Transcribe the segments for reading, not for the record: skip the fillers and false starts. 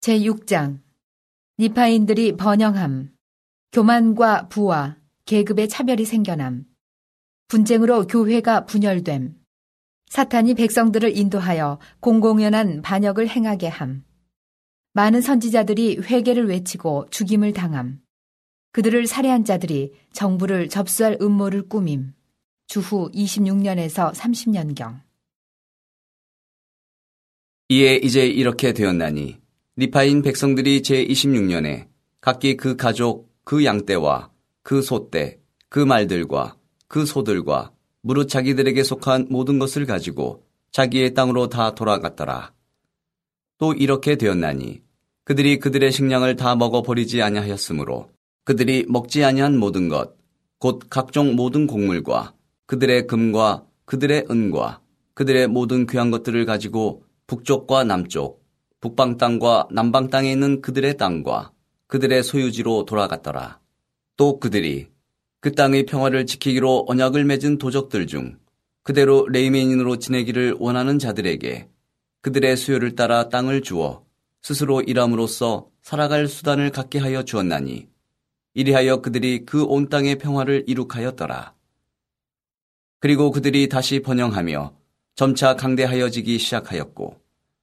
제6장 니파인들이 번영함, 교만과 부와 계급의 차별이 생겨남, 분쟁으로 교회가 분열됨, 사탄이 백성들을 인도하여 공공연한 반역을 행하게 함, 많은 선지자들이 회개를 외치고 죽임을 당함, 그들을 살해한 자들이 정부를 접수할 음모를 꾸밈, 주후 26년에서 30년경. 이에 이제 이렇게 되었나니 니파인 백성들이 제26년에 각기 그 가족, 그 양떼와 그 소떼, 그 말들과 그 소들과 무릇 자기들에게 속한 모든 것을 가지고 자기의 땅으로 다 돌아갔더라. 또 이렇게 되었나니 그들이 그들의 식량을 다 먹어버리지 아니하였으므로 그들이 먹지 아니한 모든 것, 곧 각종 모든 곡물과 그들의 금과 그들의 은과 그들의 모든 귀한 것들을 가지고 북쪽과 남쪽, 북방 땅과 남방 땅에 있는 그들의 땅과 그들의 소유지로 돌아갔더라. 또 그들이 그 땅의 평화를 지키기로 언약을 맺은 도적들 중 그대로 레이멘인으로 지내기를 원하는 자들에게 그들의 수요를 따라 땅을 주어 스스로 일함으로써 살아갈 수단을 갖게 하여 주었나니 이리하여 그들이 그 온 땅의 평화를 이룩하였더라. 그리고 그들이 다시 번영하며 점차 강대하여지기 시작하였고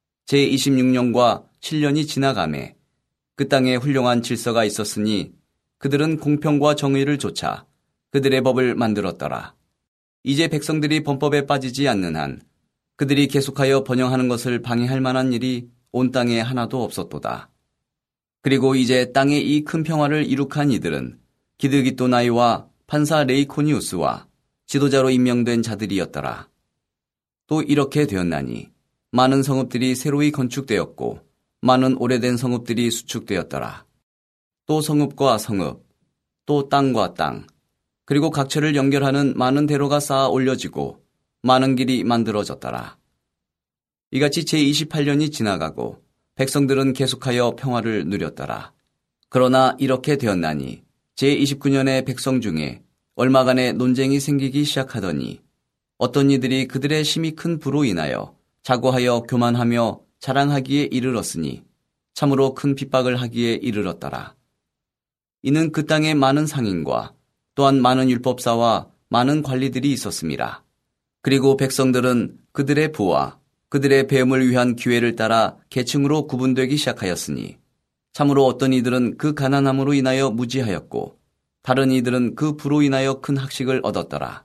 제26년과 7년이 지나가매 그 땅에 훌륭한 질서가 있었으니 그들은 공평과 정의를 좇아 그들의 법을 만들었더라. 이제 백성들이 범법에 빠지지 않는 한 그들이 계속하여 번영하는 것을 방해할 만한 일이 온 땅에 하나도 없었도다. 그리고 이제 땅에 이 큰 평화를 이룩한 이들은 기드기또나이와 판사 레이코니우스와 지도자로 임명된 자들이었더라. 또 이렇게 되었나니 많은 성읍들이 새로이 건축되었고 많은 오래된 성읍들이 수축되었더라. 또 성읍과 성읍, 또 땅과 땅, 그리고 각처를 연결하는 많은 대로가 쌓아 올려지고 많은 길이 만들어졌더라. 이같이 제28년이 지나가고 백성들은 계속하여 평화를 누렸더라. 그러나 이렇게 되었나니 제29년에 백성 중에 얼마간의 논쟁이 생기기 시작하더니 어떤 이들이 그들의 심히 큰 부로 인하여 자고하여 교만하며 자랑하기에 이르렀으니 참으로 큰 핍박을 하기에 이르렀더라. 이는 그 땅에 많은 상인과 또한 많은 율법사와 많은 관리들이 있었습니다. 그리고 백성들은 그들의 부와 그들의 배움을 위한 기회를 따라 계층으로 구분되기 시작하였으니 참으로 어떤 이들은 그 가난함으로 인하여 무지하였고 다른 이들은 그 부로 인하여 큰 학식을 얻었더라.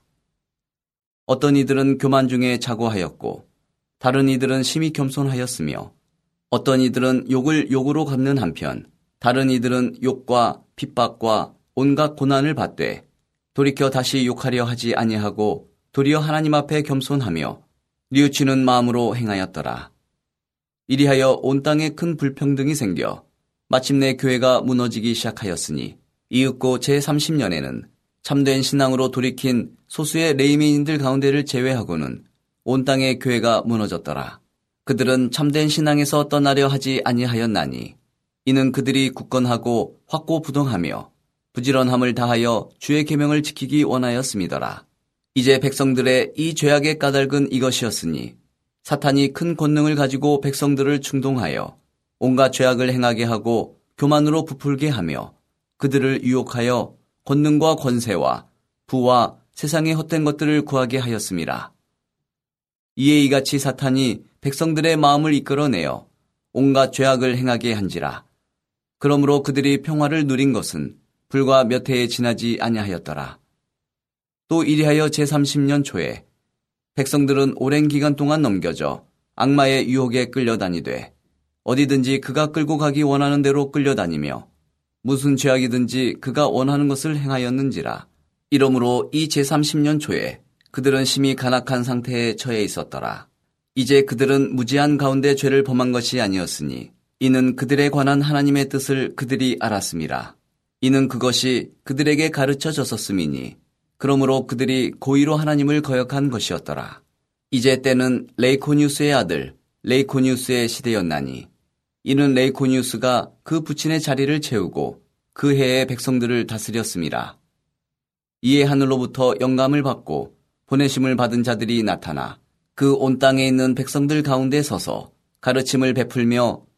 어떤 이들은 교만 중에 자고하였고 다른 이들은 심히 겸손하였으며 어떤 이들은 욕을 욕으로 갚는 한편 다른 이들은 욕과 핍박과 온갖 고난을 받되 돌이켜 다시 욕하려 하지 아니하고 도리어 하나님 앞에 겸손하며 뉘우치는 마음으로 행하였더라. 이리하여 온 땅에 큰 불평등이 생겨 마침내 교회가 무너지기 시작하였으니 이윽고 제30년에는 참된 신앙으로 돌이킨 소수의 레이멘인들 가운데를 제외하고는 온 땅의 교회가 무너졌더라. 그들은 참된 신앙에서 떠나려 하지 아니하였나니 이는 그들이 굳건하고 확고부동하며 부지런함을 다하여 주의 계명을 지키기 원하였음이더라. 이제 백성들의 이 죄악의 까닭은 이것이었으니 사탄이 큰 권능을 가지고 백성들을 충동하여 온갖 죄악을 행하게 하고 교만으로 부풀게 하며 그들을 유혹하여 권능과 권세와 부와 세상의 헛된 것들을 구하게 하였음이라. 이에 이같이 사탄이 백성들의 마음을 이끌어내어 온갖 죄악을 행하게 한지라. 그러므로 그들이 평화를 누린 것은 불과 몇 해에 지나지 아니하였더라. 또 이리하여 제30년 초에 백성들은 오랜 기간 동안 넘겨져 악마의 유혹에 끌려다니되 어디든지 그가 끌고 가기 원하는 대로 끌려다니며 무슨 죄악이든지 그가 원하는 것을 행하였는지라. 이러므로 이 제30년 초에 그들은 심히 간악한 상태에 처해 있었더라. 이제 그들은 무지한 가운데 죄를 범한 것이 아니었으니 이는 그들에 관한 하나님의 뜻을 그들이 알았음이라. 이는 그것이 그들에게 가르쳐 졌었음이니 그러므로 그들이 고의로 하나님을 거역한 것이었더라. 이제 때는 레이코니우스의 아들 레이코니우스의 시대였나니 이는 레이코니우스가 그 부친의 자리를 채우고 그 해에 백성들을 다스렸음이라. 이에 하늘로부터 영감을 받고 보내심을 받은 자들이 나타나 그 온 땅에 있는 백성들 가운데 서서 가르침을 베풀며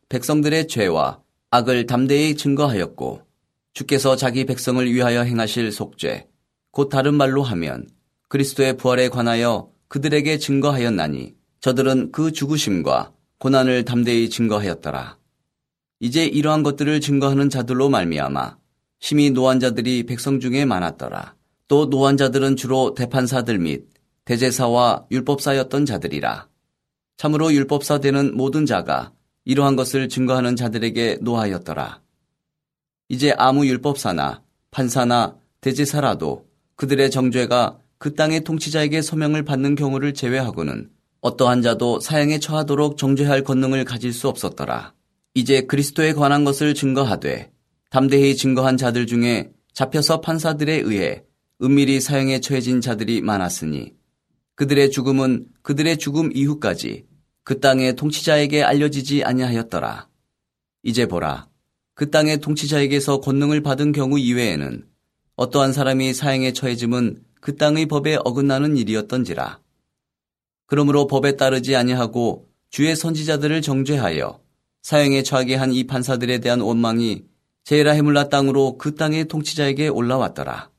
백성들의 죄와 악을 담대히 증거하였고 주께서 자기 백성을 위하여 행하실 속죄, 곧 다른 말로 하면 그리스도의 부활에 관하여 그들에게 증거하였나니 저들은 그 죽으심과 고난을 담대히 증거하였더라. 이제 이러한 것들을 증거하는 자들로 말미암아 심히 노한 자들이 백성 중에 많았더라. 또 노한 자들은 주로 대판사들 및 대제사와 율법사였던 자들이라. 참으로 율법사되는 모든 자가 이러한 것을 증거하는 자들에게 노하였더라. 이제 아무 율법사나 판사나 대제사라도 그들의 정죄가 그 땅의 통치자에게 소명을 받는 경우를 제외하고는 어떠한 자도 사형에 처하도록 정죄할 권능을 가질 수 없었더라. 이제 그리스도에 관한 것을 증거하되 담대히 증거한 자들 중에 잡혀서 판사들에 의해 은밀히 사형에 처해진 자들이 많았으니 그들의 죽음은 그들의 죽음 이후까지 그 땅의 통치자에게 알려지지 아니하였더라. 이제 보라, 그 땅의 통치자에게서 권능을 받은 경우 이외에는 어떠한 사람이 사형에 처해짐은 그 땅의 법에 어긋나는 일이었던지라. 그러므로 법에 따르지 아니하고 주의 선지자들을 정죄하여 사형에 처하게 한 이 판사들에 대한 원망이 제라헤물라 땅으로 그 땅의 통치자에게 올라왔더라.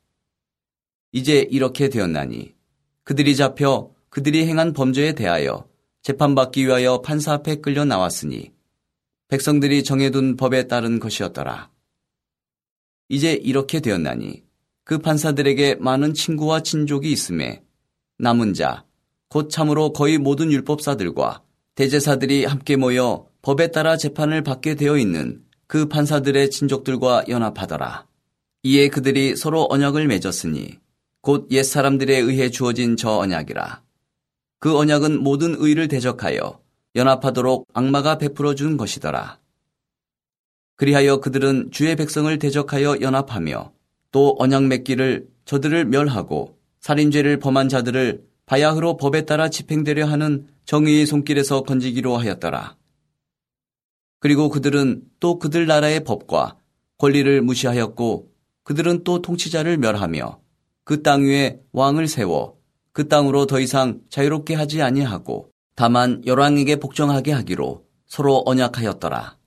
이제 이렇게 되었나니 그들이 잡혀 그들이 행한 범죄에 대하여 재판받기 위하여 판사 앞에 끌려 나왔으니 백성들이 정해둔 법에 따른 것이었더라. 이제 이렇게 되었나니 그 판사들에게 많은 친구와 친족이 있음에 남은 자, 곧 참으로 거의 모든 율법사들과 대제사들이 함께 모여 법에 따라 재판을 받게 되어 있는 그 판사들의 친족들과 연합하더라. 이에 그들이 서로 언약을 맺었으니 곧 옛사람들에 의해 주어진 저 언약이라. 그 언약은 모든 의를 대적하여 연합하도록 악마가 베풀어 준 것이더라. 그리하여 그들은 주의 백성을 대적하여 연합하며 또 언약 맺기를 저들을 멸하고 살인죄를 범한 자들을 바야흐로 법에 따라 집행되려 하는 정의의 손길에서 건지기로 하였더라. 그리고 그들은 또 그들 나라의 법과 권리를 무시하였고 그들은 또 통치자를 멸하며 그 땅 위에 왕을 세워 그 땅으로 더 이상 자유롭게 하지 아니하고 다만 열왕에게 복종하게 하기로 서로 언약하였더라.